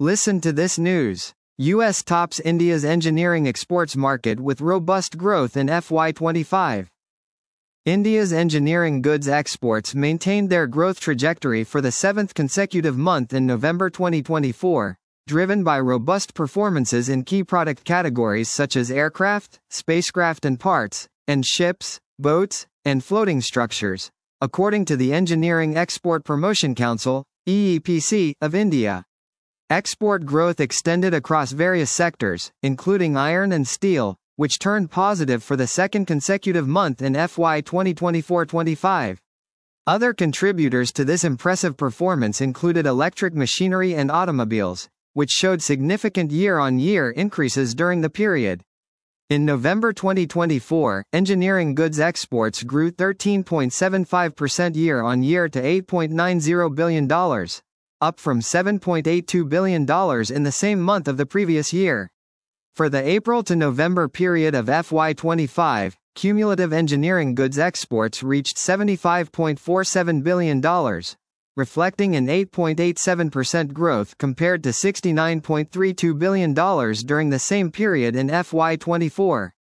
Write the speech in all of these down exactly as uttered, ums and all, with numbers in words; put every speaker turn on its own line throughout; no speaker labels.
Listen to this news. U S tops India's engineering exports market with robust growth in F Y twenty-five. India's engineering goods exports maintained their growth trajectory for the seventh consecutive month in November twenty twenty-four, driven by robust performances in key product categories such as aircraft, spacecraft and parts, and ships, boats, and floating structures, according to the Engineering Export Promotion Council, E E P C, of India. Export growth extended across various sectors, including iron and steel, which turned positive for the second consecutive month in F Y twenty twenty-four twenty-five. Other contributors to this impressive performance included electric machinery and automobiles, which showed significant year-on-year increases during the period. In November twenty twenty-four, engineering goods exports grew thirteen point seven five percent year-on-year to eight point nine zero billion dollars, up from seven point eight two billion dollars in the same month of the previous year. For the April to November period of F Y twenty-five, cumulative engineering goods exports reached seventy-five point four seven billion dollars, reflecting an eight point eight seven percent growth compared to sixty-nine point three two billion dollars during the same period in F Y twenty-four.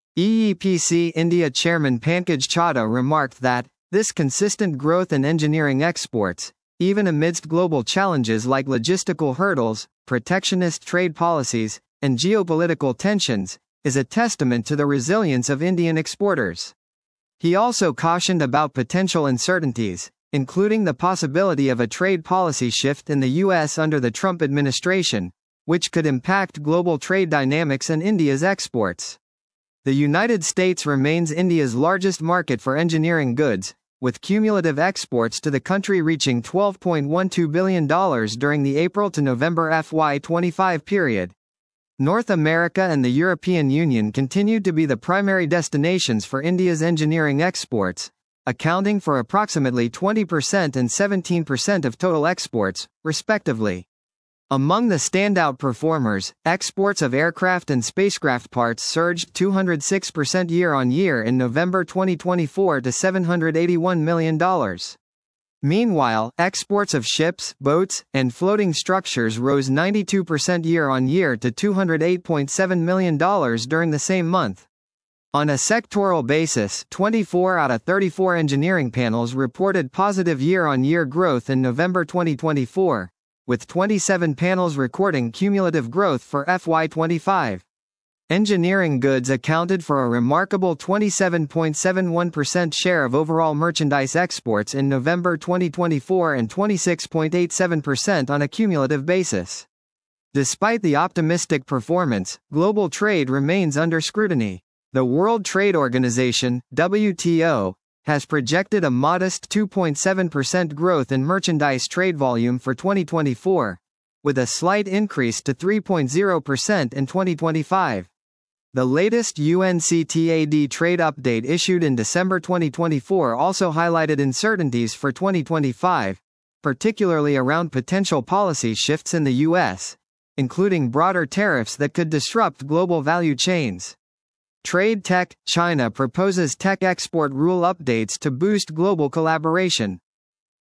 E E P C India Chairman Pankaj Chadha remarked that, this consistent growth in engineering exports, even amidst global challenges like logistical hurdles, protectionist trade policies, and geopolitical tensions, is a testament to the resilience of Indian exporters. He also cautioned about potential uncertainties, including the possibility of a trade policy shift in the U S under the Trump administration, which could impact global trade dynamics and India's exports. The United States remains India's largest market for engineering goods, with cumulative exports to the country reaching twelve point one two billion dollars during the April to November F Y twenty-five period. North America and the European Union continued to be the primary destinations for India's engineering exports, accounting for approximately twenty percent and seventeen percent of total exports, respectively. Among the standout performers, exports of aircraft and spacecraft parts surged two hundred six percent year-on-year in November twenty twenty-four to seven hundred eighty-one million dollars. Meanwhile, exports of ships, boats, and floating structures rose ninety-two percent year-on-year to two hundred eight point seven million dollars during the same month. On a sectoral basis, twenty-four out of thirty-four engineering panels reported positive year-on-year growth in November twenty twenty-four, with twenty-seven panels recording cumulative growth for F Y twenty-five. Engineering goods accounted for a remarkable twenty-seven point seven one percent share of overall merchandise exports in November twenty twenty-four and twenty-six point eight seven percent on a cumulative basis. Despite the optimistic performance, global trade remains under scrutiny. The World Trade Organization, W T O, has projected a modest two point seven percent growth in merchandise trade volume for twenty twenty-four, with a slight increase to three point zero percent in twenty twenty-five. The latest U N C T A D trade update issued in December twenty twenty-four also highlighted uncertainties for twenty twenty-five, particularly around potential policy shifts in the U S, including broader tariffs that could disrupt global value chains. Trade Tech China proposes tech export rule updates to boost global collaboration.